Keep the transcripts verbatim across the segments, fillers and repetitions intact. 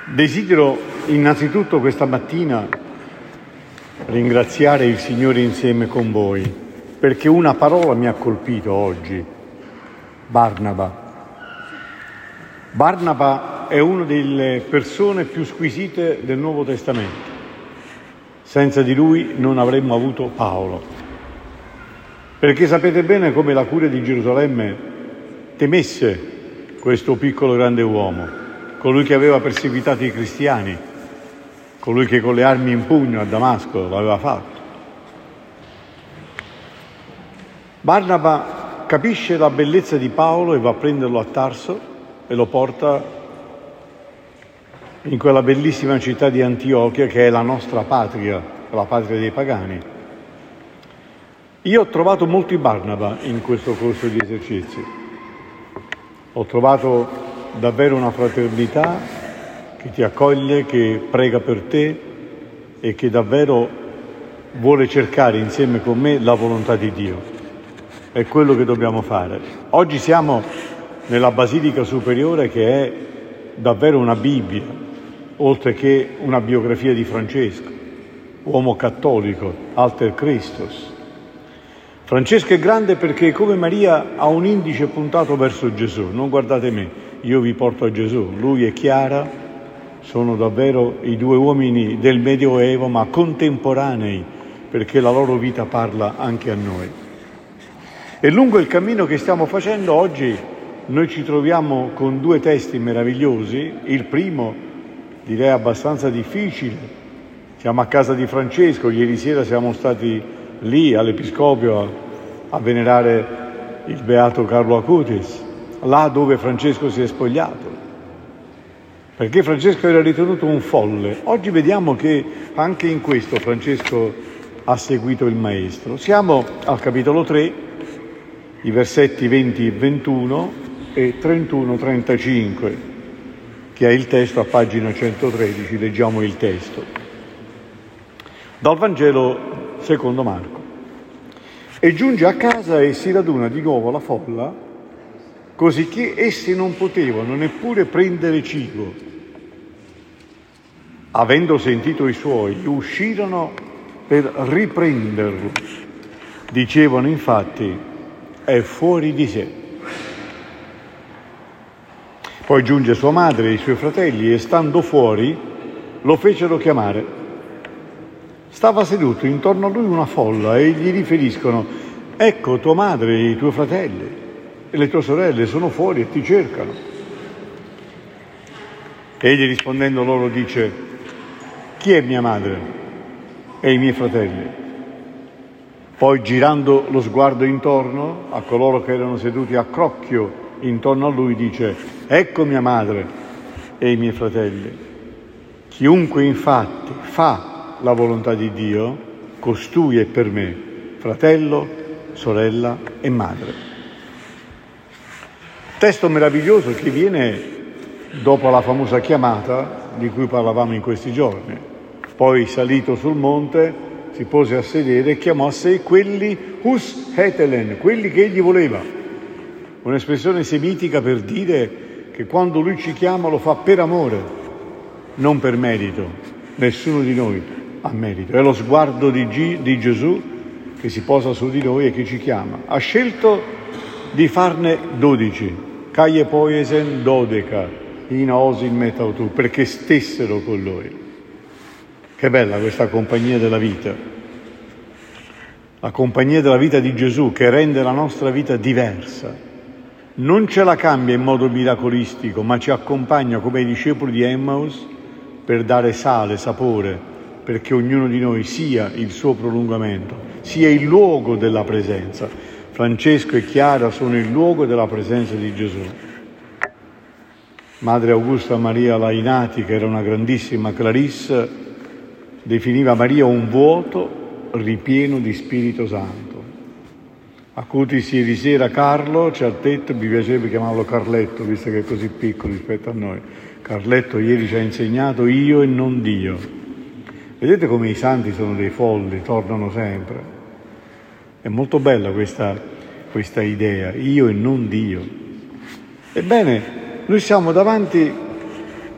Desidero innanzitutto questa mattina ringraziare il Signore insieme con voi, perché una parola mi ha colpito oggi: Barnaba. Barnaba è una delle persone più squisite del Nuovo Testamento. Senza di lui non avremmo avuto Paolo, perché sapete bene come la curia di Gerusalemme temesse questo piccolo grande uomo, colui che aveva perseguitato i cristiani, colui che con le armi in pugno a Damasco l'aveva fatto. Barnaba capisce la bellezza di Paolo e va a prenderlo a Tarso e lo porta in quella bellissima città di Antiochia che è la nostra patria, la patria dei pagani. Io ho trovato molti Barnaba in questo corso di esercizi. Ho trovato davvero una fraternità che ti accoglie, che prega per te e che davvero vuole cercare insieme con me la volontà di Dio. È quello che dobbiamo fare. Oggi siamo nella Basilica Superiore, che è davvero una Bibbia, oltre che una biografia di Francesco, uomo cattolico, alter Christus. Francesco è grande perché, come Maria, ha un indice puntato verso Gesù. Non guardate me, io vi porto a Gesù. Lui e Chiara sono davvero i due uomini del Medioevo, ma contemporanei, perché la loro vita parla anche a noi. E lungo il cammino che stiamo facendo oggi noi ci troviamo con due testi meravigliosi. Il primo, direi abbastanza difficile. Siamo a casa di Francesco, ieri sera siamo stati lì all'Episcopio a, a venerare il beato Carlo Acutis, là dove Francesco si è spogliato, perché Francesco era ritenuto un folle. Oggi vediamo che anche in questo Francesco ha seguito il Maestro. Siamo al capitolo tre, i versetti venti e ventuno e trentuno trentacinque, che è il testo a pagina centotredici. Leggiamo il testo dal Vangelo secondo Marco. E giunge a casa e si raduna di nuovo la folla, così che essi non potevano neppure prendere cibo. Avendo sentito i suoi, uscirono per riprenderlo. Dicevano infatti: è fuori di sé. Poi giunge sua madre e i suoi fratelli e, stando fuori, lo fecero chiamare. Stava seduto intorno a lui una folla e gli riferiscono: ecco tua madre e i tuoi fratelli e le tue sorelle sono fuori e ti cercano. Egli rispondendo loro dice: chi è mia madre e i miei fratelli? Poi girando lo sguardo intorno a coloro che erano seduti a crocchio intorno a lui dice: ecco mia madre e i miei fratelli. Chiunque infatti fa la volontà di Dio, costui è per me fratello, sorella e madre. Testo meraviglioso che viene dopo la famosa chiamata di cui parlavamo in questi giorni. Poi, salito sul monte, si pose a sedere e chiamò a sé quelli hus hetelen, quelli che egli voleva. Un'espressione semitica per dire che quando lui ci chiama lo fa per amore, non per merito. Nessuno di noi a merito. È lo sguardo di, G, di Gesù che si posa su di noi e che ci chiama. Ha scelto di farne dodici, caie poiesen dodeca, in osin metautu, perché stessero con lui. Che bella questa compagnia della vita. La compagnia della vita di Gesù che rende la nostra vita diversa. Non ce la cambia in modo miracolistico, ma ci accompagna come i discepoli di Emmaus per dare sale, sapore, perché ognuno di noi sia il suo prolungamento, sia il luogo della presenza. Francesco e Chiara sono il luogo della presenza di Gesù. Madre Augusta Maria Lainati, che era una grandissima clarissa, definiva Maria un vuoto ripieno di Spirito Santo. Acutis ieri sera Carlo ci ha detto, mi piacerebbe chiamarlo Carletto, visto che è così piccolo rispetto a noi. Carletto ieri ci ha insegnato io e non Dio. Vedete come i santi sono dei folli, tornano sempre. È molto bella questa, questa idea, io e non Dio. Ebbene, noi siamo davanti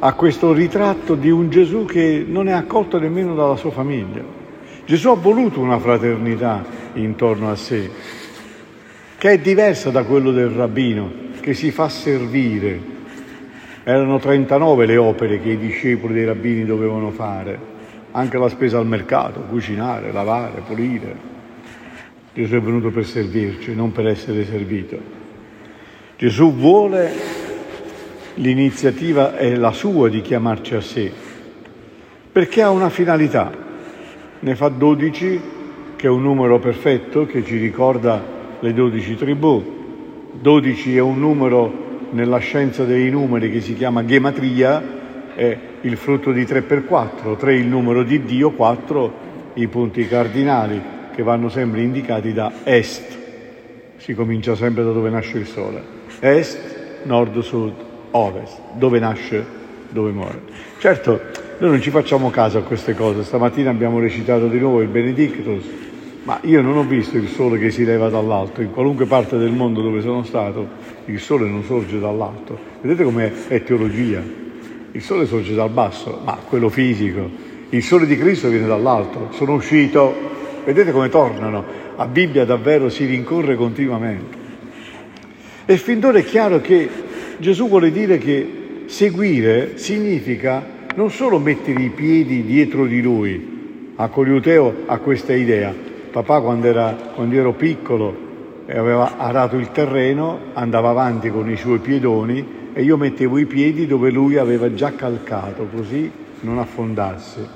a questo ritratto di un Gesù che non è accolto nemmeno dalla sua famiglia. Gesù ha voluto una fraternità intorno a sé, che è diversa da quello del rabbino, che si fa servire. Erano trentanove le opere che i discepoli dei rabbini dovevano fare, anche la spesa al mercato, cucinare, lavare, pulire. Gesù è venuto per servirci, non per essere servito. Gesù vuole, l'iniziativa è la sua di chiamarci a sé, perché ha una finalità. Ne fa dodici, che è un numero perfetto, che ci ricorda le dodici tribù. dodici è un numero nella scienza dei numeri che si chiama gematria, è il frutto di tre per quattro, tre il numero di Dio, quattro i punti cardinali, che vanno sempre indicati da est. Si comincia sempre da dove nasce il sole. Est, nord, sud, ovest. Dove nasce, dove muore. Certo, noi non ci facciamo caso a queste cose. Stamattina abbiamo recitato di nuovo il Benedictus, ma io non ho visto il sole che si leva dall'alto. In qualunque parte del mondo dove sono stato, il sole non sorge dall'alto. Vedete com'è è teologia? Il sole sorge dal basso, ma quello fisico. Il sole di Cristo viene dall'alto. Sono uscito... Vedete come tornano? A Bibbia davvero si rincorre continuamente. E fin d'ora è chiaro che Gesù vuole dire che seguire significa non solo mettere i piedi dietro di Lui. A Coliuteo ha questa idea. Papà quando, era, quando ero piccolo e aveva arato il terreno, andava avanti con i suoi piedoni e io mettevo i piedi dove lui aveva già calcato, così non affondasse.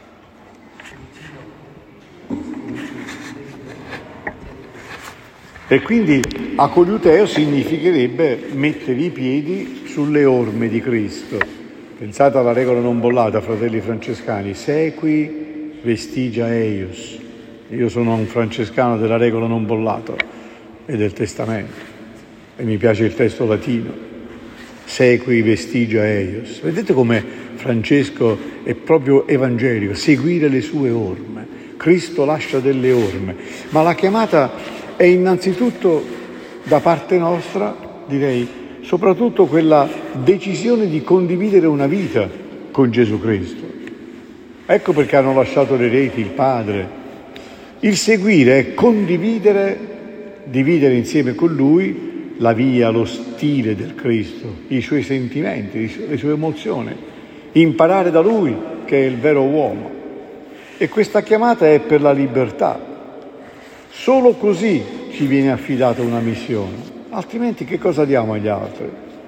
E quindi acoliuteo significherebbe mettere i piedi sulle orme di Cristo. Pensate alla regola non bollata, fratelli francescani, sequi vestigia eius. Io sono un francescano della regola non bollata e del testamento e mi piace il testo latino. Sequi vestigia eius. Vedete come Francesco è proprio evangelico, seguire le sue orme. Cristo lascia delle orme, ma la chiamata è innanzitutto da parte nostra, direi, soprattutto quella decisione di condividere una vita con Gesù Cristo. Ecco perché hanno lasciato le reti, il Padre. Il seguire è condividere, dividere insieme con Lui la via, lo stile del Cristo, i suoi sentimenti, le sue emozioni, imparare da Lui che è il vero uomo. E questa chiamata è per la libertà. Solo così ci viene affidata una missione, altrimenti che cosa diamo agli altri?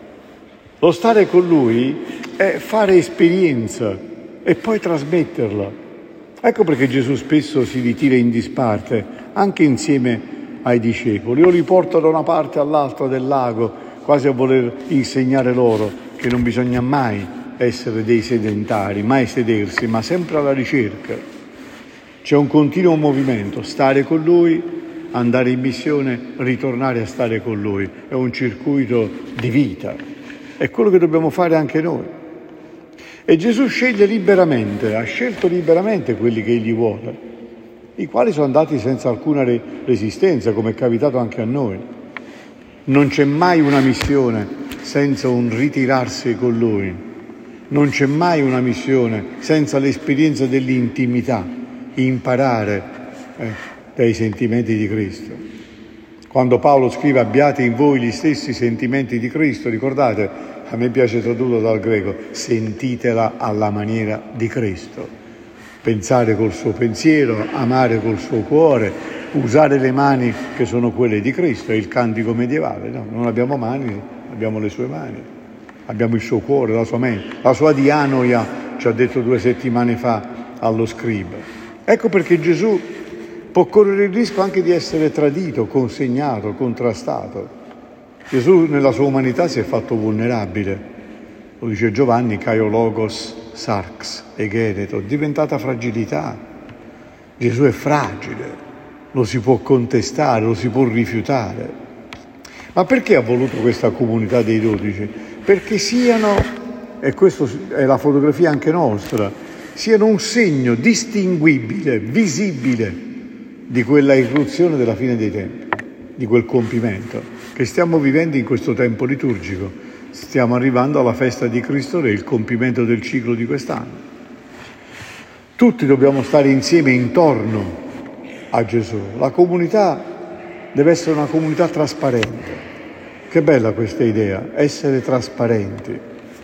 Lo stare con Lui è fare esperienza e poi trasmetterla. Ecco perché Gesù spesso si ritira in disparte, anche insieme ai discepoli, o li porta da una parte all'altra del lago, quasi a voler insegnare loro che non bisogna mai essere dei sedentari, mai sedersi, ma sempre alla ricerca. C'è un continuo movimento, stare con Lui, andare in missione, ritornare a stare con Lui. È un circuito di vita. È quello che dobbiamo fare anche noi. E Gesù sceglie liberamente, ha scelto liberamente quelli che Egli vuole, i quali sono andati senza alcuna resistenza, come è capitato anche a noi. Non c'è mai una missione senza un ritirarsi con Lui. Non c'è mai una missione senza l'esperienza dell'intimità. Imparare eh, dai sentimenti di Cristo. Quando Paolo scrive abbiate in voi gli stessi sentimenti di Cristo, ricordate, a me piace tradurlo dal greco, sentitela alla maniera di Cristo. Pensare col suo pensiero, amare col suo cuore, usare le mani che sono quelle di Cristo, è il cantico medievale, no? Non abbiamo mani, abbiamo le sue mani, abbiamo il suo cuore, la sua mente, la sua dianoia, ci ha detto due settimane fa allo scriba. Ecco perché Gesù può correre il rischio anche di essere tradito, consegnato, contrastato. Gesù nella sua umanità si è fatto vulnerabile. Lo dice Giovanni, Caio Logos, Sarx, Egeneto, diventata fragilità. Gesù è fragile, lo si può contestare, lo si può rifiutare. Ma perché ha voluto questa comunità dei dodici? Perché siano, e questa è la fotografia anche nostra, siano un segno distinguibile, visibile di quella irruzione della fine dei tempi, di quel compimento che stiamo vivendo in questo tempo liturgico. stiamo arrivando alla festa di Cristo Re, il compimento del ciclo di quest'anno. Tutti dobbiamo stare insieme intorno a Gesù. La comunità deve essere una comunità trasparente. Che bella questa idea, essere trasparenti.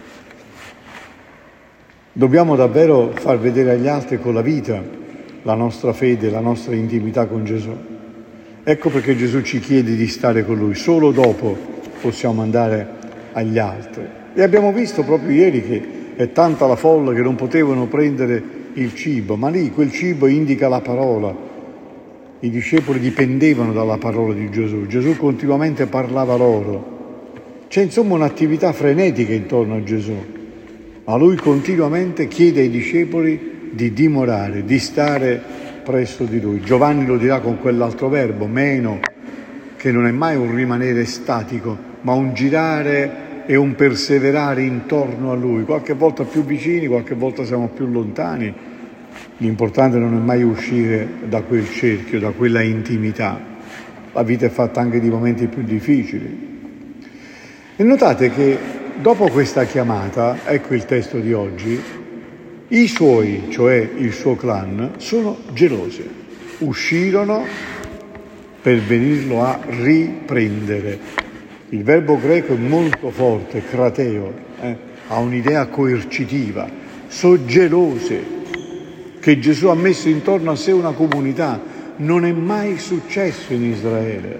Dobbiamo davvero far vedere agli altri con la vita la nostra fede, la nostra intimità con Gesù. Ecco perché Gesù ci chiede di stare con Lui. Solo dopo possiamo andare agli altri. E abbiamo visto proprio ieri che è tanta la folla che non potevano prendere il cibo, ma lì quel cibo indica la parola. I discepoli dipendevano dalla parola di Gesù. Gesù continuamente parlava loro. C'è insomma un'attività frenetica intorno a Gesù, ma Lui continuamente chiede ai discepoli di dimorare, di stare presso di Lui. Giovanni lo dirà con quell'altro verbo, meno, che non è mai un rimanere statico, ma un girare e un perseverare intorno a Lui, qualche volta più vicini, qualche volta siamo più lontani. L'importante non è mai uscire da quel cerchio, da quella intimità. La vita è fatta anche di momenti più difficili. E notate che dopo questa chiamata, ecco il testo di oggi, i suoi, cioè il suo clan, sono gelosi. Uscirono per venirlo a riprendere. Il verbo greco è molto forte, krateo, eh? ha un'idea coercitiva. Sono gelose che Gesù ha messo intorno a sé una comunità. Non è mai successo in Israele.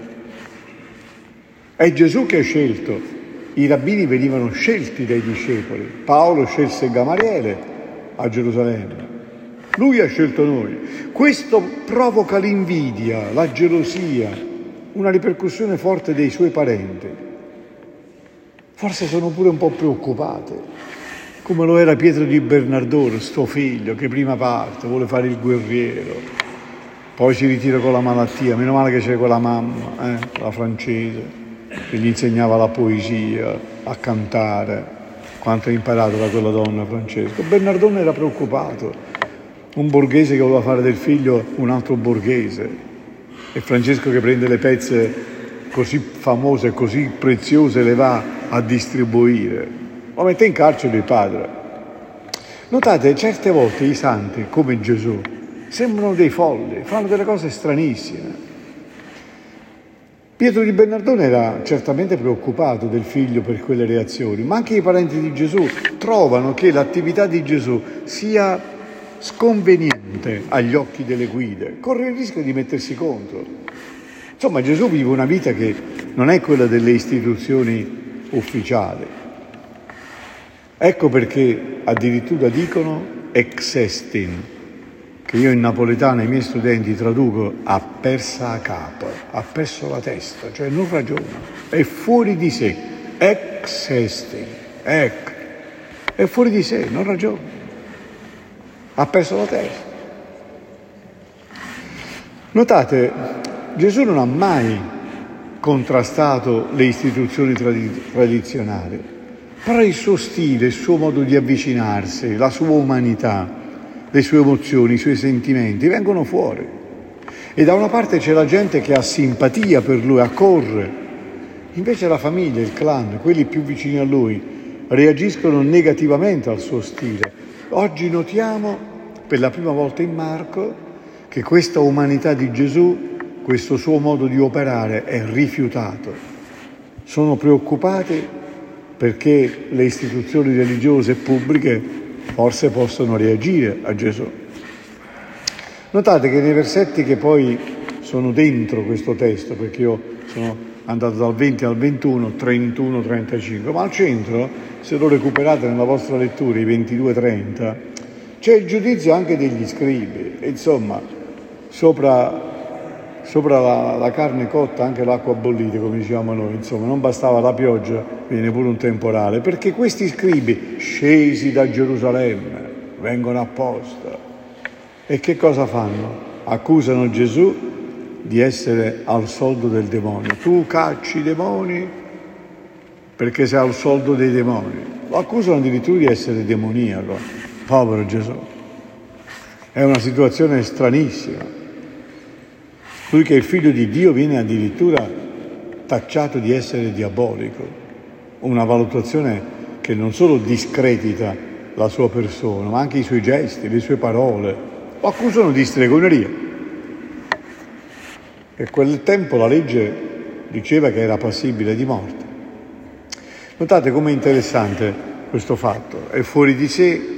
È Gesù che ha scelto. I rabbini venivano scelti dai discepoli. Paolo scelse Gamaliele a Gerusalemme. Lui ha scelto noi. Questo provoca l'invidia, la gelosia, una ripercussione forte dei suoi parenti. Forse sono pure un po' preoccupate, come lo era Pietro di Bernardone, sto figlio che prima parte, vuole fare il guerriero, poi si ritira con la malattia. Meno male che c'è quella mamma, eh, la francese, che gli insegnava la poesia, a cantare, quanto ha imparato da quella donna, Francesco. Bernardone era preoccupato, un borghese che voleva fare del figlio un altro borghese. E Francesco che prende le pezze così famose, così preziose, le va a distribuire. Lo mette in carcere il padre. Notate, certe volte i santi, come Gesù, sembrano dei folli, fanno delle cose stranissime. Pietro di Bernardone era certamente preoccupato del figlio per quelle reazioni, ma anche i parenti di Gesù trovano che l'attività di Gesù sia sconveniente agli occhi delle guide, corre il rischio di mettersi contro. Insomma, Gesù vive una vita che non è quella delle istituzioni ufficiali. Ecco perché addirittura dicono ex estin, che io in napoletano ai miei studenti traduco ha persa a capo, ha perso la testa, cioè non ragiona, è fuori di sé, ex estin, ec, è fuori di sé, non ragiona. Ha perso la testa. Notate, Gesù non ha mai contrastato le istituzioni trad- tradizionali, però il suo stile, il suo modo di avvicinarsi, la sua umanità, le sue emozioni, i suoi sentimenti vengono fuori. E da una parte c'è la gente che ha simpatia per lui, accorre. Invece la famiglia, il clan, quelli più vicini a lui, reagiscono negativamente al suo stile. Oggi notiamo per la prima volta in Marco che questa umanità di Gesù, questo suo modo di operare è rifiutato. Sono preoccupati perché le istituzioni religiose e pubbliche forse possono reagire a Gesù. Notate che nei versetti che poi sono dentro questo testo, perché io sono andato dal venti al ventuno, trentuno, trentacinque, ma al centro, se lo recuperate nella vostra lettura, i ventidue trenta, c'è il giudizio anche degli scribi. E insomma, sopra, sopra la, la carne cotta anche l'acqua bollita, come diciamo noi, insomma, non bastava la pioggia, viene pure un temporale, perché questi scribi, scesi da Gerusalemme, vengono apposta. E che cosa fanno? Accusano Gesù di essere al soldo del demonio. Tu cacci i demoni perché sei al soldo dei demoni. Lo accusano addirittura di essere demoniaco. Povero Gesù. È una situazione stranissima. Lui che è il figlio di Dio viene addirittura tacciato di essere diabolico. una valutazione che non solo discredita la sua persona, ma anche i suoi gesti, le sue parole, o accusano di stregoneria. E a quel tempo la legge diceva che era passibile di morte. Notate com'è interessante questo fatto. È fuori di sé,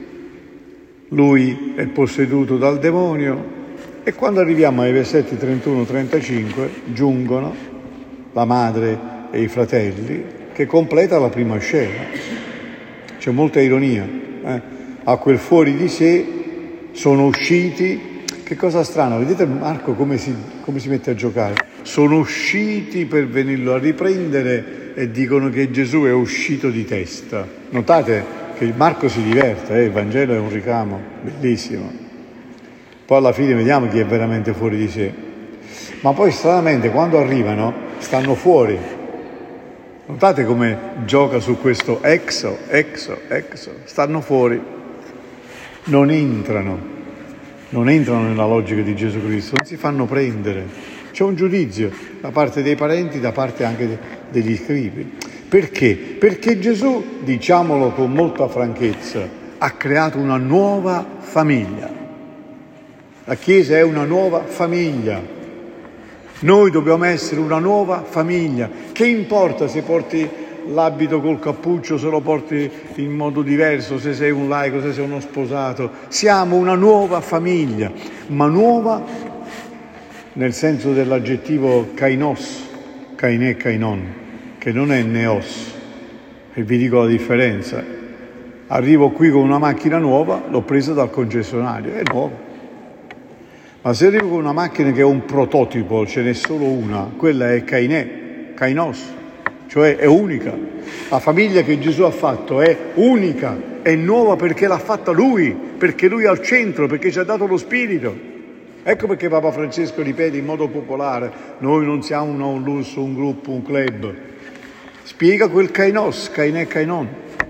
lui è posseduto dal demonio, e quando arriviamo ai versetti trentuno trentacinque giungono la madre e i fratelli, che completa la prima scena. C'è molta ironia. Eh? A quel fuori di sé sono usciti. Che cosa strana, vedete Marco come si, come si mette a giocare? Sono usciti per venirlo a riprendere e dicono che Gesù è uscito di testa. Notate che Marco si diverte, eh? Il Vangelo è un ricamo bellissimo. Poi alla fine vediamo chi è veramente fuori di sé. Ma poi stranamente quando arrivano stanno fuori. Notate come gioca su questo exo, exo, exo. Stanno fuori. Non entrano. Non entrano nella logica di Gesù Cristo. Non si fanno prendere. C'è un giudizio da parte dei parenti, da parte anche degli scribi. Perché? Perché Gesù, diciamolo con molta franchezza, ha creato una nuova famiglia. La Chiesa è una nuova famiglia. Noi dobbiamo essere una nuova famiglia. Che importa se porti l'abito col cappuccio, se lo porti in modo diverso, se sei un laico, se sei uno sposato. Siamo una nuova famiglia, ma nuova nel senso dell'aggettivo kainos, kainè, kainon, che non è neos. E vi dico la differenza. Arrivo qui con una macchina nuova, l'ho presa dal concessionario, è nuova. Ma se arrivo con una macchina che è un prototipo, ce n'è solo una, quella è kainè, kainos, cioè è unica. La famiglia che Gesù ha fatto è unica, è nuova perché l'ha fatta Lui, perché Lui è al centro, perché ci ha dato lo Spirito. Ecco perché Papa Francesco ripete in modo popolare, noi non siamo un, un lusso, un gruppo, un club. Spiega quel kainos, kainè, kainon.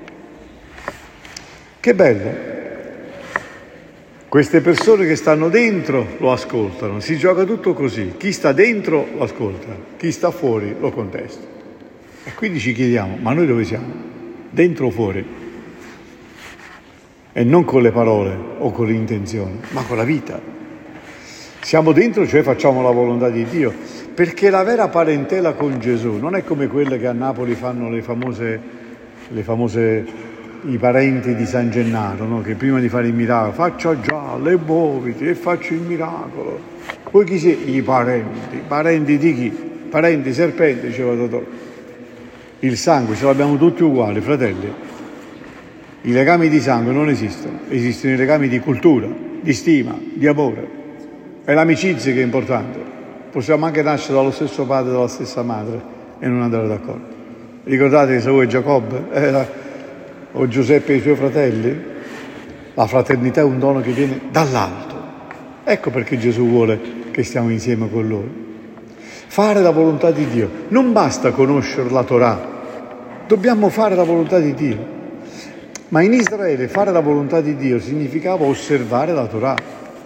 Che bello. Queste persone che stanno dentro lo ascoltano, si gioca tutto così. Chi sta dentro lo ascolta, chi sta fuori lo contesta. E quindi ci chiediamo, ma noi dove siamo? Dentro o fuori? E non con le parole o con le intenzioni, ma con la vita. Siamo dentro, cioè facciamo la volontà di Dio, perché la vera parentela con Gesù non è come quelle che a Napoli fanno le famose, le famose i parenti di San Gennaro, no? Che prima di fare il miracolo, faccia già, le muoviti e faccio il miracolo. Voi chi siete? I parenti. Parenti di chi? Parenti serpenti, diceva Totò. Il sangue ce l'abbiamo tutti uguali, fratelli. I legami di sangue non esistono, esistono i legami di cultura, di stima, di amore. È l'amicizia che è importante. Possiamo anche nascere dallo stesso padre e dalla stessa madre e non andare d'accordo. Ricordate Esau e Giacobbe? Era o Giuseppe e i suoi fratelli? La fraternità è un dono che viene dall'alto. Ecco perché Gesù vuole che stiamo insieme con Lui. Fare la volontà di Dio. Non basta conoscere la Torah, dobbiamo fare la volontà di Dio. Ma in Israele fare la volontà di Dio significava osservare la Torah.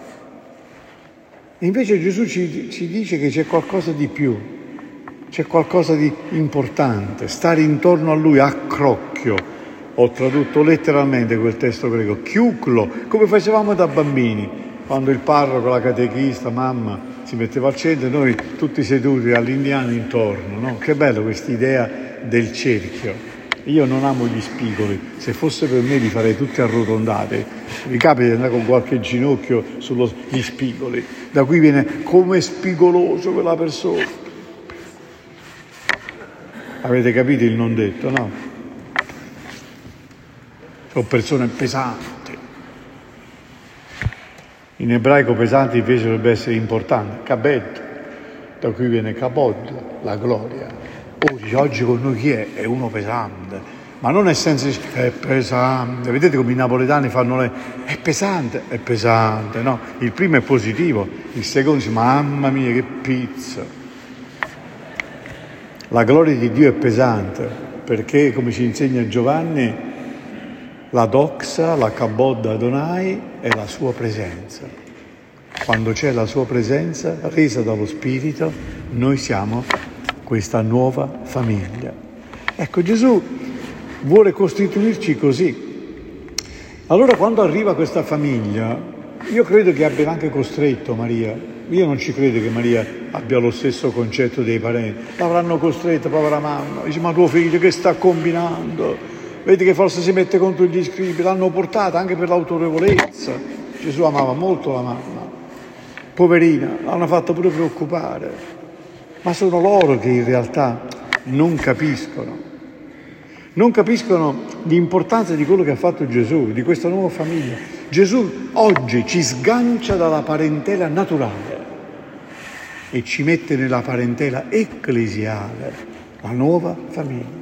E invece Gesù ci, ci dice che c'è qualcosa di più, c'è qualcosa di importante, stare intorno a Lui a crocchio. Ho tradotto letteralmente quel testo greco, chiuclo, come facevamo da bambini, quando il parroco, la catechista, mamma si metteva al centro e noi tutti seduti all'indiano intorno, no? Che bello quest'idea del cerchio. Io non amo gli spigoli, se fosse per me li farei tutti arrotondati. Vi capita di andare con qualche ginocchio sugli spigoli, da qui viene come spigoloso quella persona. Avete capito il non detto, no? Sono persone pesanti. In ebraico pesanti invece dovrebbe essere importante. Kabed, da cui viene kabod, la gloria. Oggi, oggi con noi chi è? È uno pesante. Ma non è senza è pesante. Vedete come i napoletani fanno le... È pesante, è pesante, no? Il primo è positivo, il secondo dice, mamma mia che pizza. La gloria di Dio è pesante, perché come ci insegna Giovanni, la doxa, la kabod Adonai è la sua presenza. Quando c'è la sua presenza resa dallo Spirito, noi siamo questa nuova famiglia. Ecco, Gesù vuole costituirci così. Allora quando arriva questa famiglia, io credo che abbia anche costretto Maria. Io non ci credo che Maria abbia lo stesso concetto dei parenti. L'avranno costretta, povera mamma. Dice, ma tuo figlio che sta combinando? Vedi che forse si mette contro gli scribi. L'hanno portata anche per l'autorevolezza. Gesù amava molto la mamma. Poverina, l'hanno fatta pure preoccupare. Ma sono loro che in realtà non capiscono. Non capiscono l'importanza di quello che ha fatto Gesù, di questa nuova famiglia. Gesù oggi ci sgancia dalla parentela naturale e ci mette nella parentela ecclesiale, la nuova famiglia.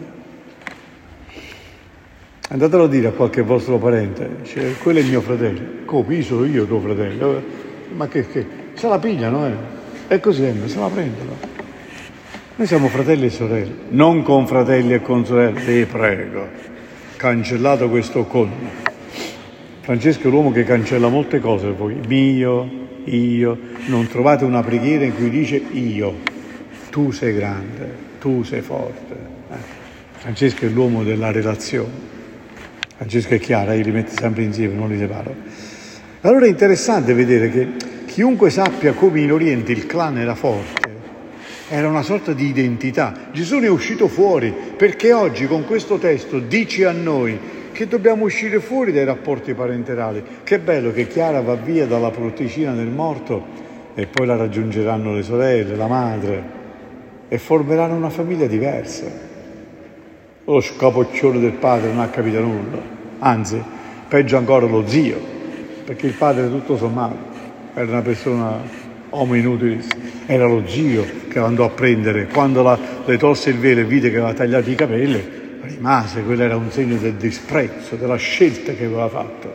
Andatelo a dire a qualche vostro parente, cioè, quello è il mio fratello. Come, sono io tuo fratello? Ma che, che? Se la pigliano, eh? È così, se la prendono. Noi siamo fratelli e sorelle, non confratelli e consorelle, ti prego. Cancellato questo con. Francesco è l'uomo che cancella molte cose, poi mio, io. Non trovate una preghiera in cui dice io, tu sei grande, tu sei forte. Eh. Francesco è l'uomo della relazione. Francesco è Chiara, io li metto sempre insieme, non li separo. Allora è interessante vedere che chiunque sappia come in Oriente il clan era forte, era una sorta di identità. Gesù ne è uscito fuori, perché oggi con questo testo dice a noi che dobbiamo uscire fuori dai rapporti parenterali. Che bello che Chiara va via dalla porticina del morto e poi la raggiungeranno le sorelle, la madre, e formeranno una famiglia diversa. Lo scapoccione del padre non ha capito nulla, anzi, peggio ancora lo zio, perché il padre tutto sommato era una persona homo inutilis, era lo zio che andò a prendere, quando la, le tolse il velo e vide che aveva tagliato i capelli, rimase, quello era un segno del disprezzo, della scelta che aveva fatto.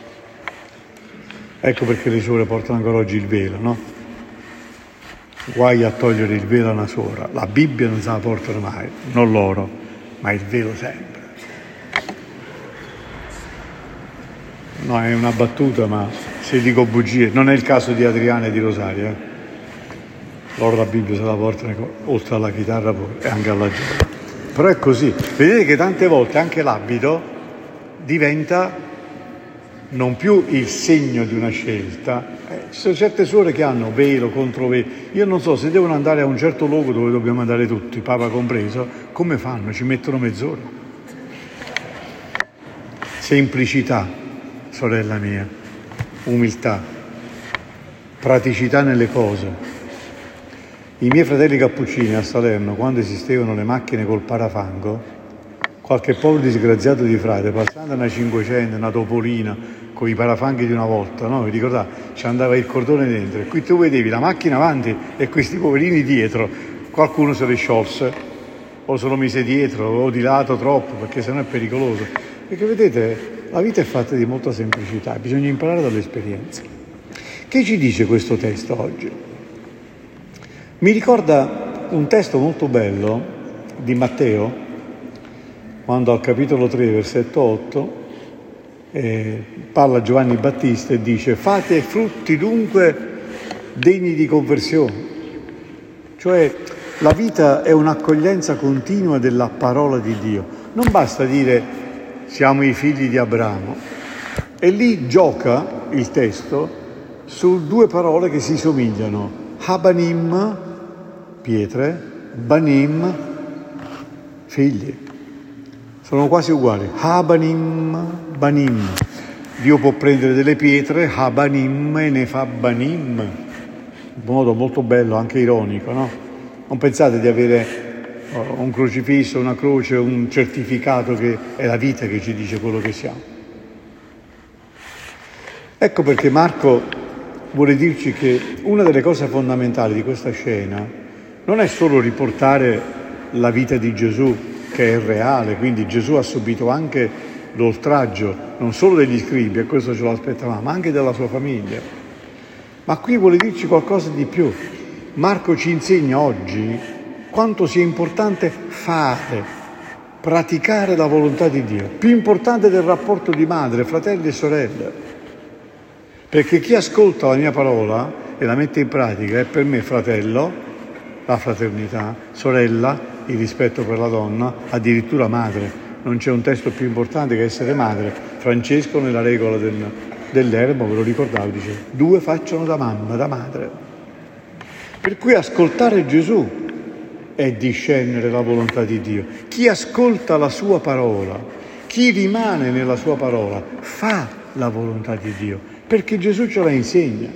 Ecco perché le suore portano ancora oggi il velo, no? Guai a togliere il velo a una suora, la Bibbia non se la portano mai, non loro, ma il velo sempre. No, è una battuta, ma se dico bugie, non è il caso di Adriana e di Rosaria. Eh? Loro la Bibbia se la portano oltre alla chitarra poi, e anche alla gioia. Però è così. Vedete che tante volte anche l'abito diventa non più il segno di una scelta. Eh, ci sono certe suore che hanno velo, controvelo. Io non so, se devono andare a un certo luogo dove dobbiamo andare tutti, Papa compreso, come fanno? Ci mettono mezz'ora. Semplicità, sorella mia, umiltà, praticità nelle cose. I miei fratelli cappuccini a Salerno, quando esistevano le macchine col parafango, qualche povero disgraziato di frate, passando una cinquecento, una topolina, con i parafanghi di una volta, no? Vi ricordate? Ci andava il cordone dentro, e qui tu vedevi la macchina avanti e questi poverini dietro. Qualcuno se le sciolse, o se lo mise dietro, o di lato troppo, perché sennò è pericoloso. Perché vedete, la vita è fatta di molta semplicità, bisogna imparare dall'esperienza. Che ci dice questo testo oggi? Mi ricorda un testo molto bello di Matteo, quando al capitolo tre, versetto otto, eh, parla Giovanni Battista e dice: fate frutti dunque degni di conversione. Cioè la vita è un'accoglienza continua della parola di Dio. Non basta dire siamo i figli di Abramo. E lì gioca il testo su due parole che si somigliano: Habanim, pietre, Banim, figli. Sono quasi uguali. Habanim, Banim. Dio può prendere delle pietre, Habanim, e ne fa Banim. In modo molto bello, anche ironico, no? Non pensate di avere un crocifisso, una croce, un certificato che è la vita che ci dice quello che siamo. Ecco perché Marco vuole dirci che una delle cose fondamentali di questa scena non è solo riportare la vita di Gesù, che è reale, quindi Gesù ha subito anche l'oltraggio non solo degli scribi, e questo ce lo aspettavamo, ma anche della sua famiglia. Ma qui vuole dirci qualcosa di più. Marco ci insegna oggi quanto sia importante fare, praticare la volontà di Dio, più importante del rapporto di madre, fratelli e sorelle. Perché chi ascolta la mia parola e la mette in pratica è per me fratello, la fraternità, sorella, il rispetto per la donna, addirittura madre. Non c'è un testo più importante che essere madre. Francesco nella regola del, dell'ermo, ve lo ricordavo, dice due facciano da mamma, da madre. Per cui ascoltare Gesù è discernere la volontà di Dio. Chi ascolta la sua parola, chi rimane nella sua parola, fa la volontà di Dio, perché Gesù ce la insegna.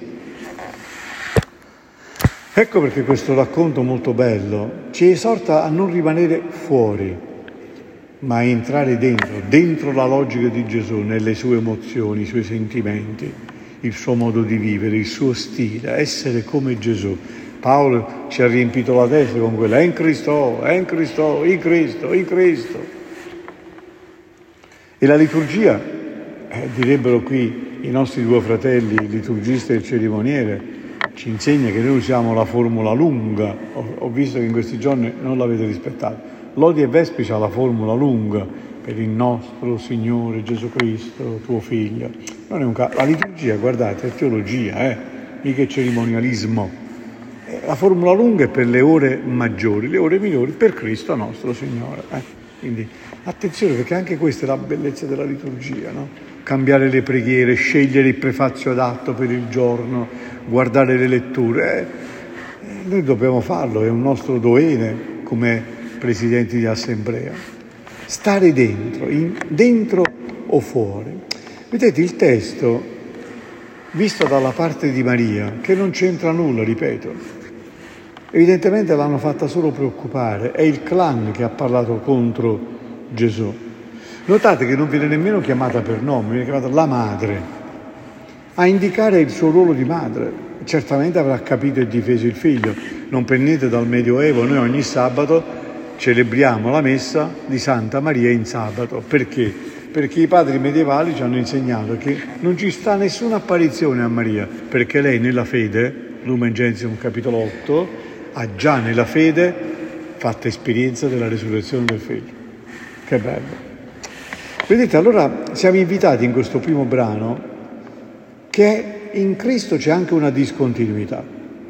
Ecco perché questo racconto molto bello ci esorta a non rimanere fuori, ma a entrare dentro, dentro la logica di Gesù, nelle sue emozioni, i suoi sentimenti, il suo modo di vivere, il suo stile, essere come Gesù. Paolo ci ha riempito la testa con quella, è in Cristo, è in Cristo, in Cristo, in Cristo. E la liturgia, eh, direbbero qui i nostri due fratelli, il liturgista e il cerimoniere, ci insegna che noi usiamo la formula lunga. Ho, ho visto che in questi giorni non l'avete rispettata. Lodi e Vespri ha la formula lunga per il nostro Signore Gesù Cristo, tuo Figlio. Non è un ca- la liturgia, guardate, è teologia, eh? mica è cerimonialismo. La formula lunga è per le ore maggiori, le ore minori per Cristo nostro Signore. Eh? Quindi attenzione, perché anche questa è la bellezza della liturgia, no? Cambiare le preghiere, scegliere il prefazio adatto per il giorno, guardare le letture. Eh, noi dobbiamo farlo, è un nostro dovere come presidenti di assemblea. Stare dentro, in, dentro o fuori. Vedete il testo, visto dalla parte di Maria, che non c'entra nulla, ripeto. Evidentemente l'hanno fatta solo preoccupare, è il clan che ha parlato contro Gesù. Notate che non viene nemmeno chiamata per nome, viene chiamata la madre, a indicare il suo ruolo di madre. Certamente avrà capito e difeso il figlio. Non per niente dal Medioevo noi ogni sabato celebriamo la messa di Santa Maria in sabato. Perché? Perché i padri medievali ci hanno insegnato che non ci sta nessuna apparizione a Maria, perché lei nella fede, Lumen Gentium capitolo otto, ha già nella fede fatto esperienza della resurrezione del figlio. Che bello! Vedete, allora siamo invitati in questo primo brano che in Cristo c'è anche una discontinuità.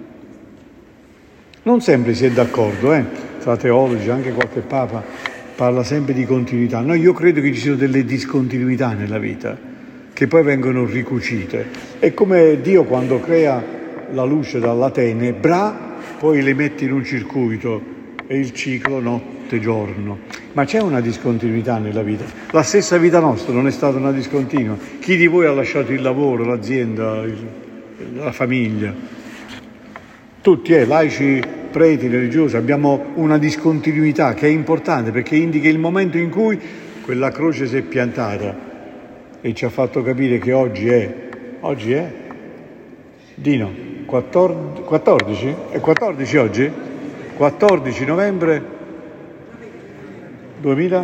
Non sempre si è d'accordo, eh? Tra teologi, anche qualche papa parla sempre di continuità. No, io credo che ci siano delle discontinuità nella vita che poi vengono ricucite. È come Dio quando crea la luce dalla tenebra, poi le mette in un circuito e il ciclo notte-giorno. Ma c'è una discontinuità nella vita. La stessa vita nostra non è stata una discontinua. Chi di voi ha lasciato il lavoro, l'azienda, il, la famiglia? Tutti, eh, laici, preti, religiosi, abbiamo una discontinuità che è importante perché indica il momento in cui quella croce si è piantata e ci ha fatto capire che oggi è, oggi è, Dino, quattordici, quattordici? È quattordici oggi? quattordici novembre duemila?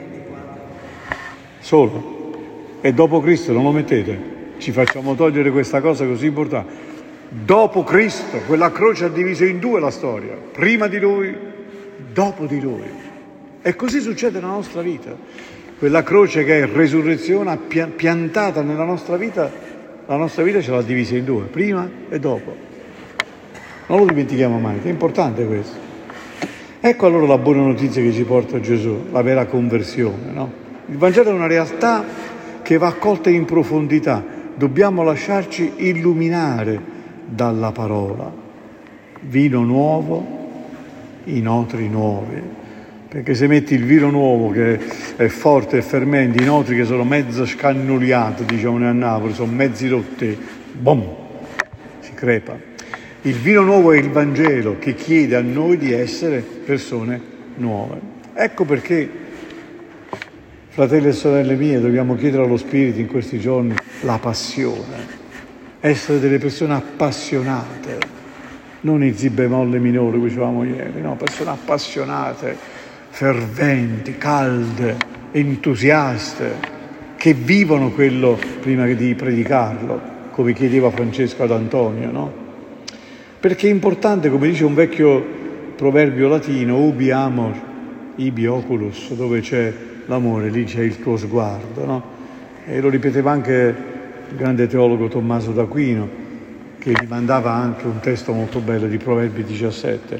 Solo. E dopo Cristo, non lo mettete? Ci facciamo togliere questa cosa così importante. Dopo Cristo, quella croce ha diviso in due la storia, prima di Lui, dopo di Lui. E così succede nella nostra vita. Quella croce che è resurrezione piantata nella nostra vita, la nostra vita ce l'ha divisa in due, prima e dopo. Non lo dimentichiamo mai, che è importante questo. Ecco allora la buona notizia che ci porta Gesù, la vera conversione, no? Il Vangelo è una realtà che va accolta in profondità. Dobbiamo lasciarci illuminare dalla parola. Vino nuovo, inotri nuovi. Perché se metti il vino nuovo che è forte e fermenti, i inotri che sono mezzo scannuliati, diciamo noi a Napoli, sono mezzi rotti, boom, si crepa. Il vino nuovo è il Vangelo che chiede a noi di essere persone nuove. Ecco perché, fratelli e sorelle mie, dobbiamo chiedere allo Spirito in questi giorni la passione. Essere delle persone appassionate, non i zi bemolle minore che dicevamo ieri, no, persone appassionate, ferventi, calde, entusiaste, che vivono quello prima di predicarlo, come chiedeva Francesco ad Antonio, no? Perché è importante, come dice un vecchio proverbio latino, ubi amor, ibi oculus, dove c'è l'amore, lì c'è il tuo sguardo, no? E lo ripeteva anche il grande teologo Tommaso d'Aquino, che gli mandava anche un testo molto bello di Proverbi diciassette.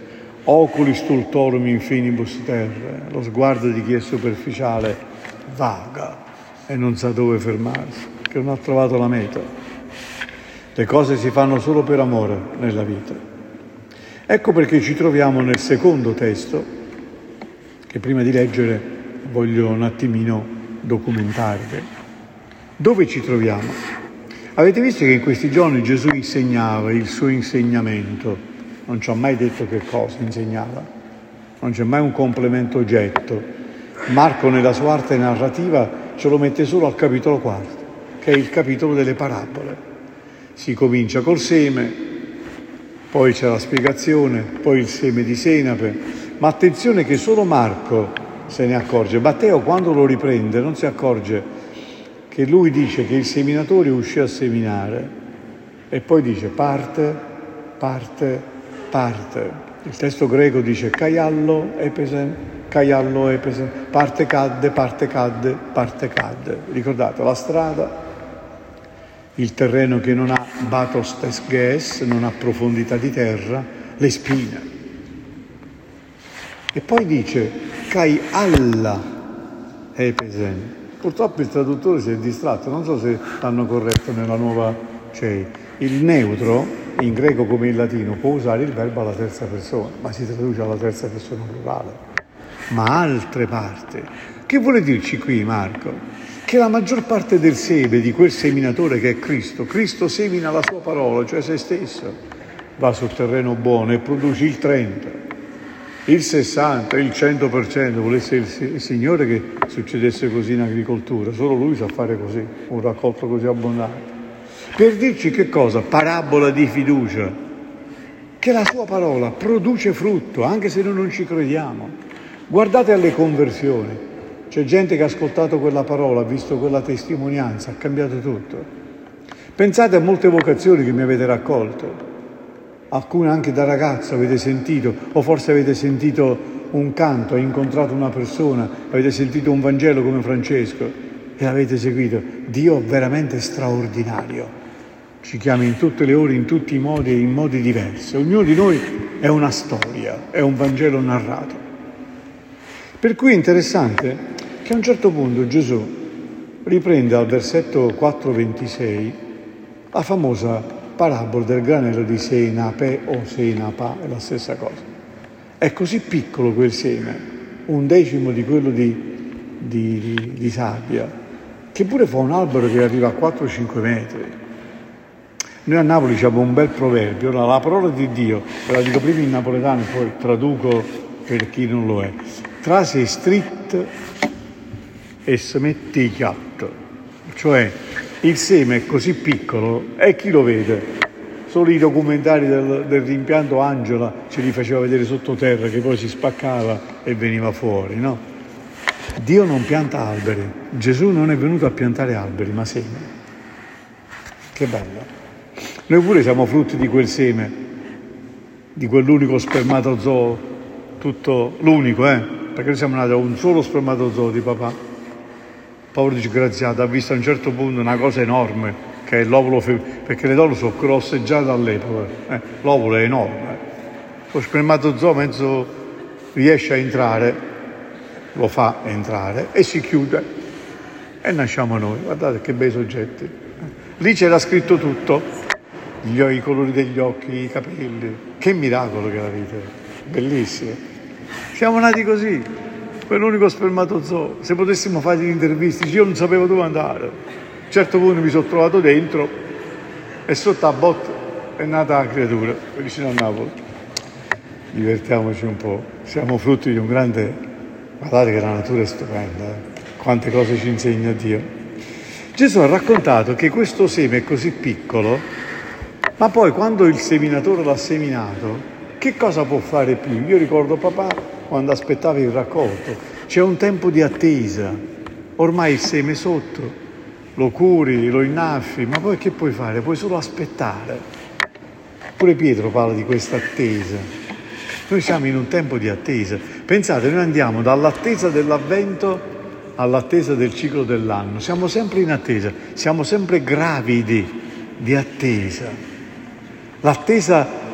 Oculi stultorum infinibus terra, lo sguardo di chi è superficiale vaga e non sa dove fermarsi, che non ha trovato la meta. Le cose si fanno solo per amore nella vita. Ecco perché ci troviamo nel secondo testo, che prima di leggere voglio un attimino documentarvi. Dove ci troviamo? Avete visto che in questi giorni Gesù insegnava il suo insegnamento. Non ci ha mai detto che cosa insegnava, non c'è mai un complemento oggetto. Marco nella sua arte narrativa ce lo mette solo al capitolo quarto, che è il capitolo delle parabole. Si comincia col seme, poi c'è la spiegazione, poi il seme di senape, ma attenzione che solo Marco se ne accorge. Matteo quando lo riprende non si accorge che lui dice che il seminatore uscì a seminare e poi dice parte, parte, parte. Il testo greco dice kaiallo epesen, kaiallo epesen, parte cadde, parte cadde, parte cadde. Ricordate, la strada, il terreno che non ha batos tes ges, non ha profondità di terra, le spine. E poi dice kai alla epesen. Purtroppo il traduttore si è distratto, non so se l'hanno corretto nella nuova, cioè il neutro in greco come in latino può usare il verbo alla terza persona, ma si traduce alla terza persona plurale. Ma altre parti. Che vuole dirci qui Marco? Che la maggior parte del seme di quel seminatore che è Cristo, Cristo semina la sua parola, cioè se stesso, va sul terreno buono e produce il trenta, il sessanta, il cento per cento. Volesse il Signore che succedesse così in agricoltura, solo Lui sa fare così, un raccolto così abbondante. Per dirci che cosa? Parabola di fiducia, che la sua parola produce frutto, anche se noi non ci crediamo. Guardate alle conversioni, c'è gente che ha ascoltato quella parola, ha visto quella testimonianza, ha cambiato tutto. Pensate a molte vocazioni che mi avete raccolto, alcune anche da ragazzo avete sentito, o forse avete sentito un canto, avete incontrato una persona, avete sentito un Vangelo come Francesco e l'avete seguito. Dio è veramente straordinario. Ci chiama in tutte le ore, in tutti i modi e in modi diversi. Ognuno di noi è una storia, è un Vangelo narrato. Per cui è interessante che a un certo punto Gesù riprende al versetto quattro ventisei la famosa parabola del granello di senape o senapa, è la stessa cosa. È così piccolo quel seme, un decimo di quello di, di, di, di sabbia, che pure fa un albero che arriva a quattro cinque metri. Noi a Napoli abbiamo un bel proverbio, la parola di Dio, ve la dico prima in napoletano e poi traduco per chi non lo è. Trase strit e smettichiat, cioè il seme è così piccolo e chi lo vede? Solo i documentari del, del rimpianto Angela ce li faceva vedere sottoterra che poi si spaccava e veniva fuori, no? Dio non pianta alberi, Gesù non è venuto a piantare alberi ma seme. Che bello! Noi pure siamo frutti di quel seme, di quell'unico spermatozoo, tutto l'unico, eh? Perché noi siamo nati da un solo spermatozoo di papà. Povero disgraziato, ha visto a un certo punto una cosa enorme, che è l'ovulo femminile, perché le donne sono grosse già dall'epoca, eh? L'ovulo è enorme. Lo spermatozoo mezzo riesce a entrare, lo fa entrare e si chiude e nasciamo noi. Guardate che bei soggetti. Lì c'era scritto tutto. Gli, i colori degli occhi, i capelli, che miracolo che è la vita, bellissimo. Siamo nati così, quell'unico spermatozoo. Se potessimo fare delle interviste, io non sapevo dove andare. A un certo punto mi sono trovato dentro e sotto a botte è nata la creatura, vicino a Napoli. Divertiamoci un po', siamo frutti di un grande... Guardate che la natura è stupenda, eh? Quante cose ci insegna Dio. Gesù ha raccontato che questo seme è così piccolo, ma poi quando il seminatore l'ha seminato, che cosa può fare più? Io ricordo papà quando aspettava il raccolto, c'è un tempo di attesa, ormai il seme sotto, lo curi, lo innaffi, ma poi che puoi fare? Puoi solo aspettare. Pure Pietro parla di questa attesa. Noi siamo in un tempo di attesa. Pensate, noi andiamo dall'attesa dell'avvento all'attesa del ciclo dell'anno, siamo sempre in attesa, siamo sempre gravidi di attesa. L'attesa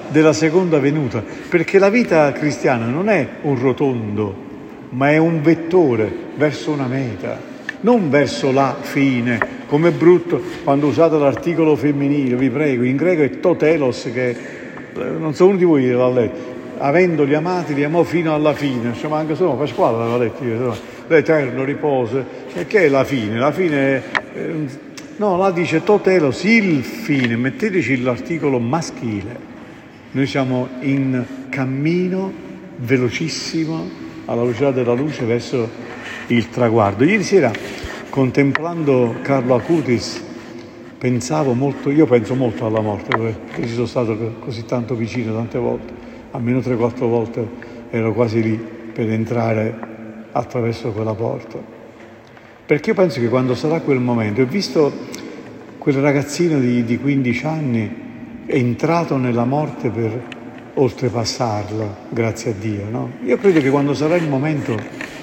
della seconda venuta, perché la vita cristiana non è un rotondo, ma è un vettore verso una meta, non verso la fine. Com'è brutto quando usate l'articolo femminile, vi prego, in greco è totelos, che non so uno di voi l'ha letto, avendoli amati li amò fino alla fine, insomma anche se no Pasquale l'aveva letto io, l'eterno riposo, e che è la fine? La fine è, eh, no, là dice totelos, il fine, metteteci l'articolo maschile. Noi siamo in cammino velocissimo alla velocità della luce verso il traguardo. Ieri sera, contemplando Carlo Acutis, pensavo molto, io penso molto alla morte, perché ci sono stato così tanto vicino tante volte, almeno tre quattro volte ero quasi lì per entrare attraverso quella porta. Perché io penso che quando sarà quel momento, ho visto quel ragazzino di, di quindici anni è entrato nella morte per oltrepassarla, grazie a Dio, no? Io credo che quando sarà il momento,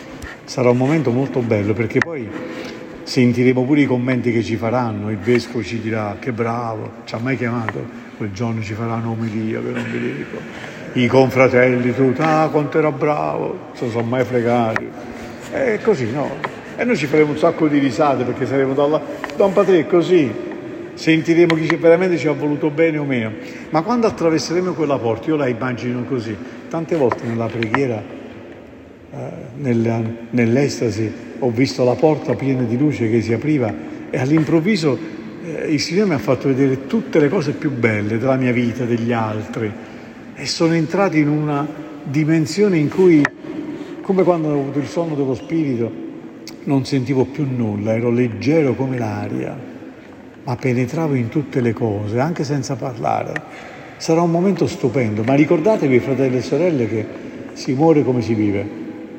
sarà un momento molto bello, perché poi sentiremo pure i commenti che ci faranno, il vescovo ci dirà che bravo, ci ha mai chiamato, quel giorno ci farà un'omelia che non vi dico, i confratelli, tutti, ah quanto era bravo, non sono mai fregati, è così, no? E noi ci faremo un sacco di risate perché saremo da, da un patrick così, sentiremo chi veramente ci ha voluto bene o meno, ma quando attraverseremo quella porta, io la immagino così, tante volte nella preghiera, eh, nella, nell'estasi, ho visto la porta piena di luce che si apriva e all'improvviso eh, il Signore mi ha fatto vedere tutte le cose più belle della mia vita, degli altri, e sono entrato in una dimensione in cui, come quando ho avuto il sonno dello Spirito, non sentivo più nulla, ero leggero come l'aria, ma penetravo in tutte le cose, anche senza parlare. Sarà un momento stupendo, ma ricordatevi, fratelli e sorelle, che si muore come si vive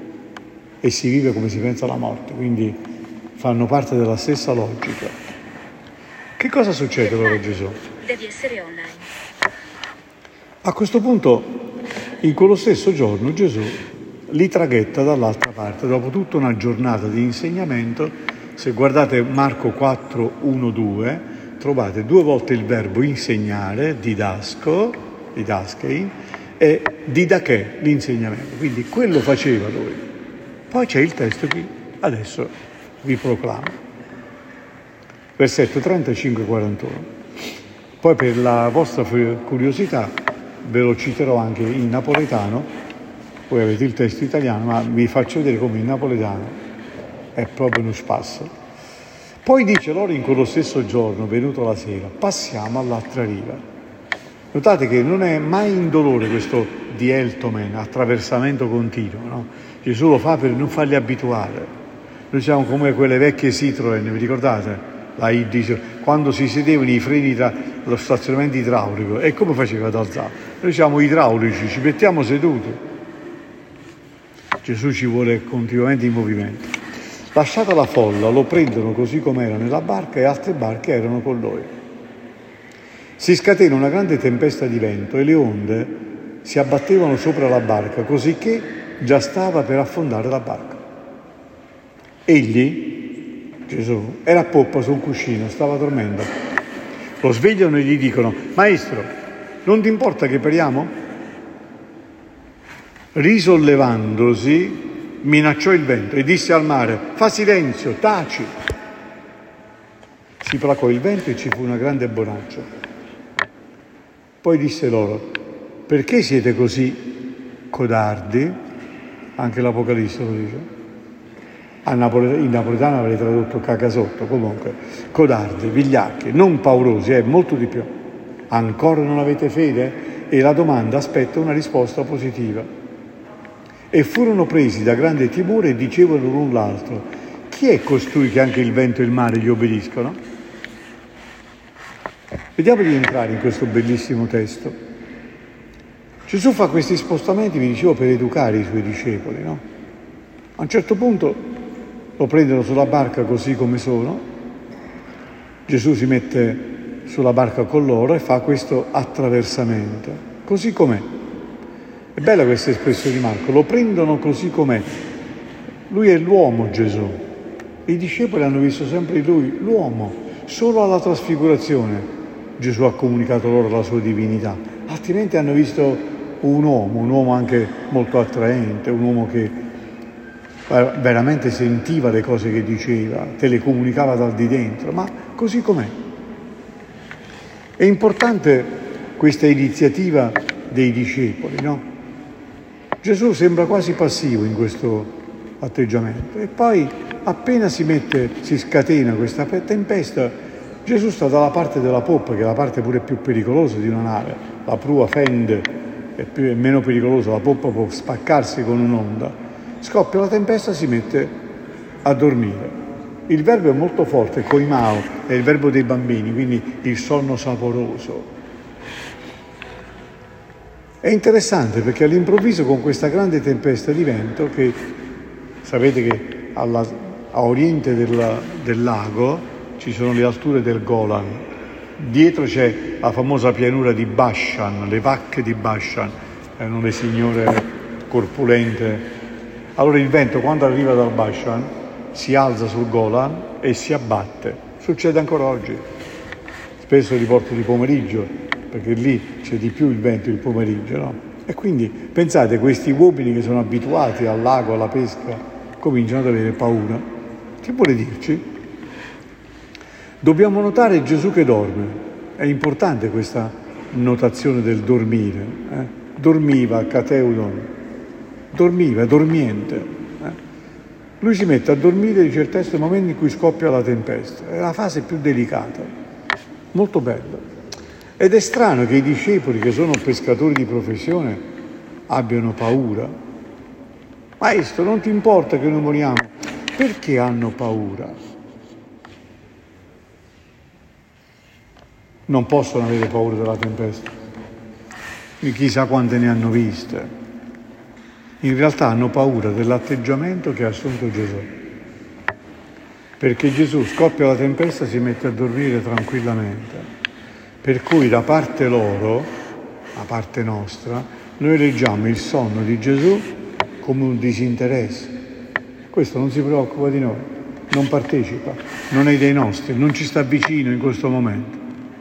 e si vive come si pensa alla morte, quindi fanno parte della stessa logica. Che cosa succede allora Gesù? Devi essere online. A questo punto, in quello stesso giorno, Gesù li traghetta dall'altra parte, dopo tutta una giornata di insegnamento. Se guardate Marco quattro, uno, due, trovate due volte il verbo insegnare, didasco, didaschei, e didache, l'insegnamento. Quindi quello faceva lui. Poi c'è il testo che adesso vi proclamo. Versetto trentacinque quarantuno. Poi per la vostra curiosità ve lo citerò anche in napoletano, voi avete il testo italiano, ma vi faccio vedere come in napoletano è proprio uno spasso. Poi dice loro in quello stesso giorno, venuto la sera, passiamo all'altra riva. Notate che non è mai indolore questo dieltomen, attraversamento continuo, no? Gesù lo fa per non farli abituare. Noi siamo come quelle vecchie Citroen, vi ricordate? La I dice, quando si sedevano i freni tra lo stazionamento idraulico, e come faceva ad alzare? Noi siamo idraulici, ci mettiamo seduti. Gesù ci vuole continuamente in movimento. Lasciata la folla, lo prendono così com'era nella barca e altre barche erano con lui. Si scatena una grande tempesta di vento e le onde si abbattevano sopra la barca, cosicché già stava per affondare la barca. Egli, Gesù, era a poppa su un cuscino, stava dormendo. Lo svegliano e gli dicono, maestro, non ti importa che periamo? Risollevandosi, minacciò il vento e disse al mare, fa silenzio, taci. Si placò il vento e ci fu una grande bonaccia. Poi disse loro, perché siete così codardi? Anche l'Apocalisse lo dice. In napoletano avrei tradotto cagasotto, comunque, codardi, vigliacchi, non paurosi, è eh, molto di più. Ancora non avete fede? E la domanda aspetta una risposta positiva. E furono presi da grande timore e dicevano l'un l'altro, chi è costui che anche il vento e il mare gli obbediscono? Vediamo di entrare in questo bellissimo testo. Gesù fa questi spostamenti, vi dicevo, per educare i suoi discepoli, no? A un certo punto lo prendono sulla barca così come sono, Gesù si mette sulla barca con loro e fa questo attraversamento, così com'è. È bella questa espressione di Marco, lo prendono così com'è. Lui è l'uomo Gesù. I discepoli hanno visto sempre in lui l'uomo. Solo alla trasfigurazione Gesù ha comunicato loro la sua divinità. altrimenti hanno visto un uomo, un uomo anche molto attraente, un uomo che veramente sentiva le cose che diceva, te le comunicava dal di dentro, ma così com'è. È importante questa iniziativa dei discepoli, no? Gesù sembra quasi passivo in questo atteggiamento e poi appena si mette, si scatena questa tempesta, Gesù sta dalla parte della poppa, che è la parte pure più pericolosa di una nave. La prua fende, è, più, è meno pericolosa, la poppa può spaccarsi con un'onda. Scoppia la tempesta, si mette a dormire. Il verbo è molto forte, koimao, è il verbo dei bambini, quindi il sonno saporoso. È interessante perché all'improvviso, con questa grande tempesta di vento, che sapete che alla, a oriente del, del lago ci sono le alture del Golan, dietro c'è la famosa pianura di Bashan, le vacche di Bashan, erano le signore corpulente. Allora il vento, quando arriva dal Bashan, si alza sul Golan e si abbatte. Succede ancora oggi. Spesso li porto di pomeriggio, perché lì c'è di più il vento il pomeriggio, no? E quindi pensate, questi uomini che sono abituati al lago, alla pesca, cominciano ad avere paura. Che vuole dirci? Dobbiamo notare Gesù che dorme. È importante questa notazione del dormire. Eh? Dormiva, kateudon. Dormiva, dormiente. Eh? Lui si mette a dormire, dice il testo, nel momento in cui scoppia la tempesta. È la fase più delicata, molto bella. Ed è strano che i discepoli, che sono pescatori di professione, abbiano paura. Maestro, non ti importa che noi moriamo? Perché hanno paura? Non possono avere paura della tempesta. E chissà quante ne hanno viste. In realtà hanno paura dell'atteggiamento che ha assunto Gesù. Perché Gesù scoppia la tempesta e si mette a dormire tranquillamente. Per cui da parte loro, da parte nostra, noi leggiamo il sonno di Gesù come un disinteresse. Questo non si preoccupa di noi, non partecipa, non è dei nostri, non ci sta vicino in questo momento.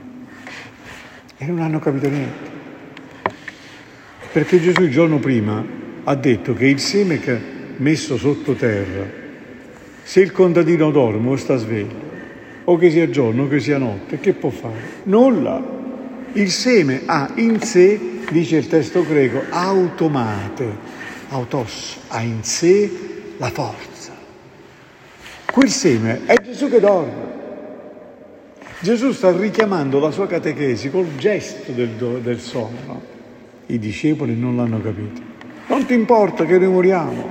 E non hanno capito niente. Perché Gesù il giorno prima ha detto che il seme che è messo sottoterra, se il contadino dorme o sta sveglio, o che sia giorno o che sia notte, che può fare? Nulla. Il seme ha in sé, dice il testo greco, automate, autos, ha in sé la forza. Quel seme è Gesù che dorme. Gesù sta richiamando la sua catechesi col gesto del, del sonno. I discepoli non l'hanno capito. Non ti importa che noi moriamo?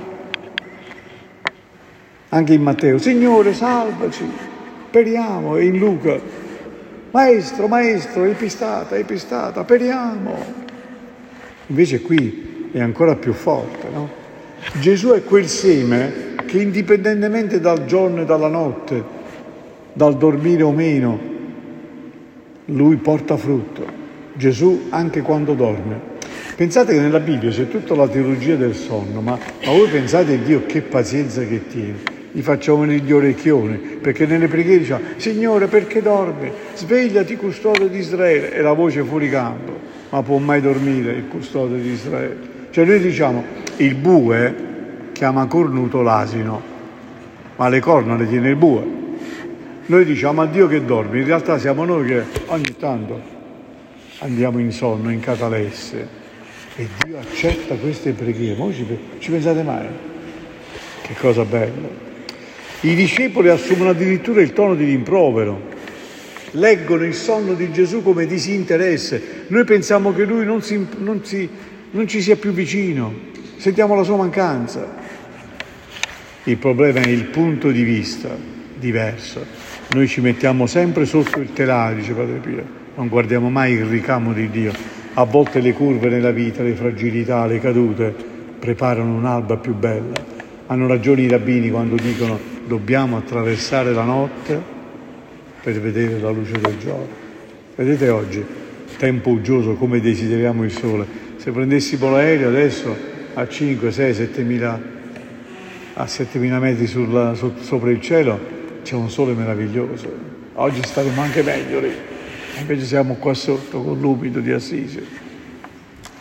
Anche in Matteo, Signore, salvaci, periamo. E in Luca, Maestro, Maestro, è pistata, è pistata, periamo. Invece qui è ancora più forte, no? Gesù è quel seme che indipendentemente dal giorno e dalla notte, dal dormire o meno, lui porta frutto. Gesù anche quando dorme. Pensate che nella Bibbia c'è tutta la teologia del sonno, ma, ma voi pensate a Dio che pazienza che tiene. Gli facciamo gli orecchioni, perché nelle preghiere diciamo, Signore, perché dormi? Svegliati, custode di Israele. E la voce fuori campo, ma può mai dormire il custode di Israele? Cioè noi diciamo, il bue chiama cornuto l'asino, ma le corna le tiene il bue. Noi diciamo a Dio che dorme, in realtà siamo noi che ogni tanto andiamo in sonno, in catalesse. E Dio accetta queste preghiere. Voi ci, ci pensate mai? Che cosa bella. I discepoli assumono addirittura il tono di rimprovero. Leggono il sonno di Gesù come disinteresse. Noi pensiamo che Lui non, si, non, si, non ci sia più vicino. Sentiamo la sua mancanza. Il problema è il punto di vista diverso. Noi ci mettiamo sempre sotto il telaio, dice Padre Pio. Non guardiamo mai il ricamo di Dio. A volte le curve nella vita, le fragilità, le cadute preparano un'alba più bella. Hanno ragione i rabbini quando dicono dobbiamo attraversare la notte per vedere la luce del giorno. Vedete oggi, tempo uggioso, come desideriamo il sole. Se prendessimo l'aereo adesso a cinque, sei, sette mila, a settemila metri sulla, so, sopra il cielo c'è un sole meraviglioso. Oggi staremo anche meglio lì. Invece siamo qua sotto con l'umido di Assisi.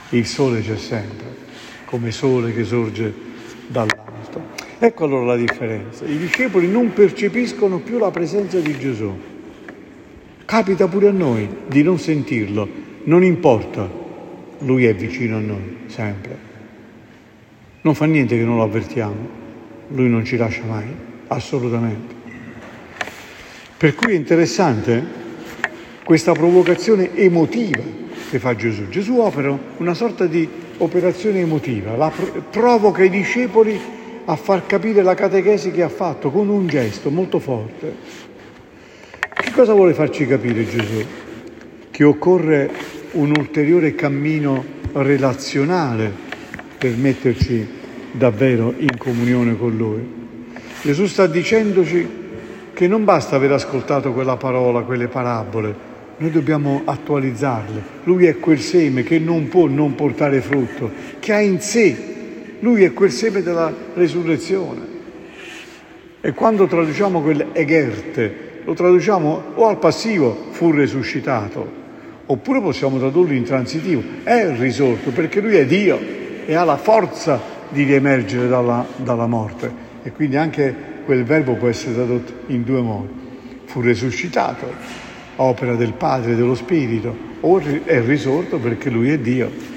Il sole c'è sempre, come sole che sorge dall'alto. Ecco allora la differenza. I discepoli non percepiscono più la presenza di Gesù. Capita pure a noi di non sentirlo, non importa, Lui è vicino a noi, sempre. Non fa niente che non lo avvertiamo, Lui non ci lascia mai, assolutamente. Per cui è interessante questa provocazione emotiva che fa Gesù. Gesù opera una sorta di operazione emotiva, la provoca i discepoli a far capire la catechesi che ha fatto con un gesto molto forte. Che cosa vuole farci capire Gesù? Che occorre un ulteriore cammino relazionale per metterci davvero in comunione con Lui. Gesù sta dicendoci che non basta aver ascoltato quella parola, quelle parabole, noi dobbiamo attualizzarle. Lui è quel seme che non può non portare frutto, che ha in sé. Lui è quel seme della resurrezione. E quando traduciamo quel egerte, lo traduciamo o al passivo, fu resuscitato, oppure possiamo tradurlo in transitivo, è risorto, perché Lui è Dio e ha la forza di riemergere dalla, dalla morte. E quindi anche quel verbo può essere tradotto in due modi. Fu resuscitato, opera del Padre e dello Spirito, o è risorto perché Lui è Dio.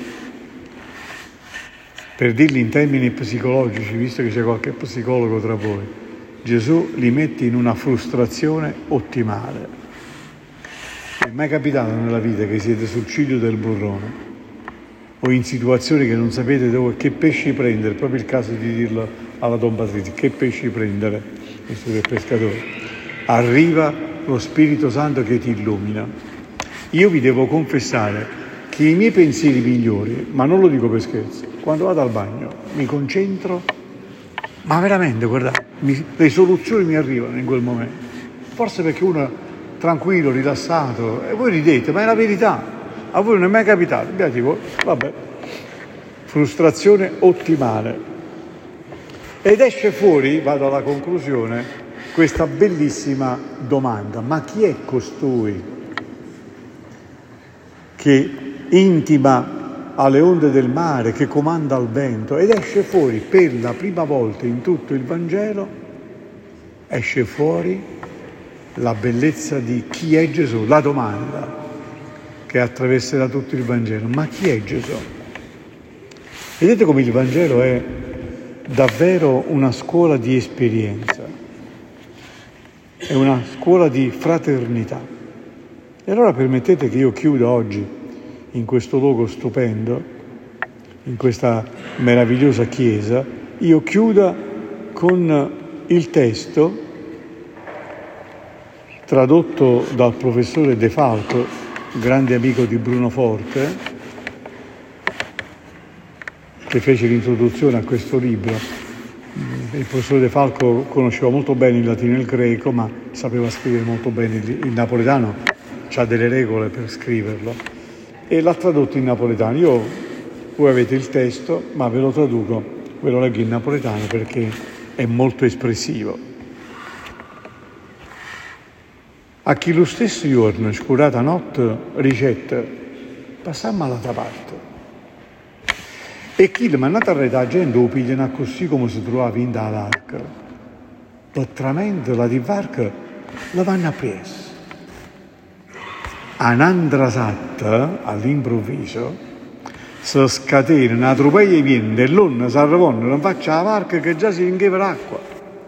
Per dirli in termini psicologici, visto che c'è qualche psicologo tra voi, Gesù li mette in una frustrazione ottimale. È mai capitato nella vita che siete sul ciglio del burrone o in situazioni che non sapete dove, che pesci prendere? Proprio il caso di dirlo alla Don Patrizia, che pesci prendere, visto che è pescatore. Arriva lo Spirito Santo che ti illumina. Io vi devo confessare che i miei pensieri migliori, ma non lo dico per scherzo, quando vado al bagno mi concentro, ma veramente, guardate, mi, le soluzioni mi arrivano in quel momento. Forse perché uno è tranquillo, rilassato, e voi ridete, ma è la verità. A voi non è mai capitato? Beati voi, vabbè. Frustrazione ottimale. Ed esce fuori, vado alla conclusione, questa bellissima domanda: ma chi è costui che intima alle onde del mare, che comanda al vento? Ed esce fuori per la prima volta in tutto il Vangelo, esce fuori la bellezza di chi è Gesù, la domanda che attraverserà tutto il Vangelo: ma chi è Gesù? Vedete come il Vangelo è davvero una scuola di esperienza, è una scuola di fraternità. E allora permettete che io chiuda oggi in questo luogo stupendo, in questa meravigliosa chiesa, io chiuda con il testo tradotto dal professore De Falco, grande amico di Bruno Forte, che fece l'introduzione a questo libro. Il professore De Falco conosceva molto bene il latino e il greco, ma sapeva scrivere molto bene il napoletano, ha delle regole per scriverlo, e l'ha tradotto in napoletano. Io, voi avete il testo, ma ve lo traduco, ve lo leggo in napoletano perché è molto espressivo. A chi lo stesso giorno, scurata notte, ricetta, passammo all'altra parte. E chi mi è andato a redare gente lo pigliano così come si trovava in da varca. Letteralmente la di varca la vanno a preso. Un'altra satta, all'improvviso, si scatena una tropeia di vento e l'onna si arrevonna, non faccia la varca che già si ringheva l'acqua.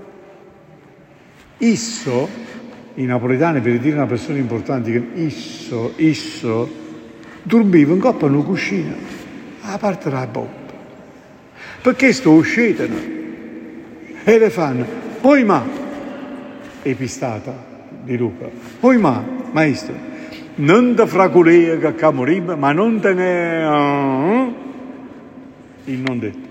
Isso, i napoletani, per dire una persona importante, che isso, isso, dormiva in coppa in una cucina, a parte della botta. Perché sto uscitano? E le fanno, oi ma, epistata di Luca, oi ma, maestro, non te fraculea che ca moriva, ma non te ne... Uh, il non detto.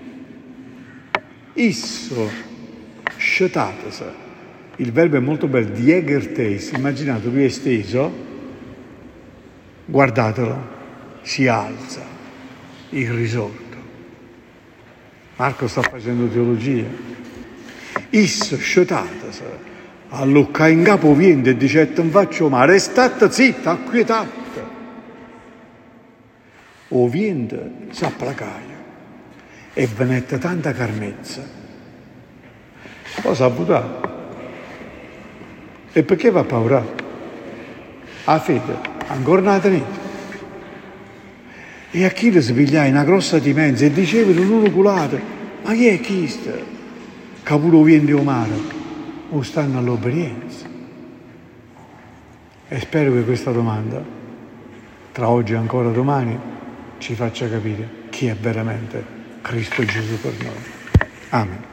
Isso, scetatese. Il verbo è molto bello, diegerteis. Immaginate, lui è steso, guardatelo, si alza, il risorto. Marco sta facendo teologia. Isso, scetatese. Allora in capo viene e dice: non faccio male, restate zitta, acquietate. o vento s'applacaia e venette tanta carnezza. Poi si buttato. E perché va a paura? A fede, ancora non la tenete. E a chi si pigliai una grossa dimensa e dicevano non culate, ma chi è questo? Che pure viene o mare o stanno all'obbedienza? E spero che questa domanda, tra oggi e ancora domani, ci faccia capire chi è veramente Cristo Gesù per noi. Amen.